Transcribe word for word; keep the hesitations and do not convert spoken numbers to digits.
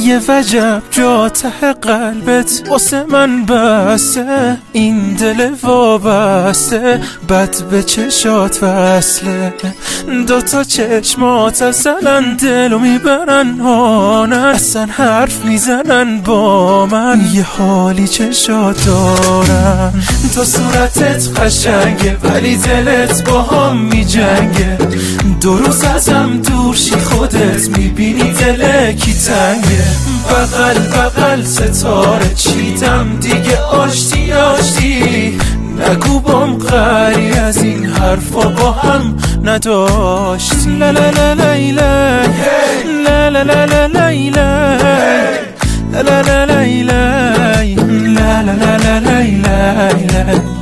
یه وجب جا ته قلبت واسه من بسته، این دل وابسته بد به چشات وصله. دوتا چشمات ازلن دلو میبرن هانن، اصلا حرف میزنن با من، یه حالی چشات دارن. تو صورتت قشنگه ولی دلت با هم میجنگه، دو روز ازم دور شی خودت میبینی دل کی تنگه. بغل بغل ستاره چیدم دیگه آشتی آشتی، نگو بام غری از این حرفا با هم نداشتی. لا لا لا لیلا لا لا لا لا لیلا لا لا لا لیلا لا لا لا لا لیلا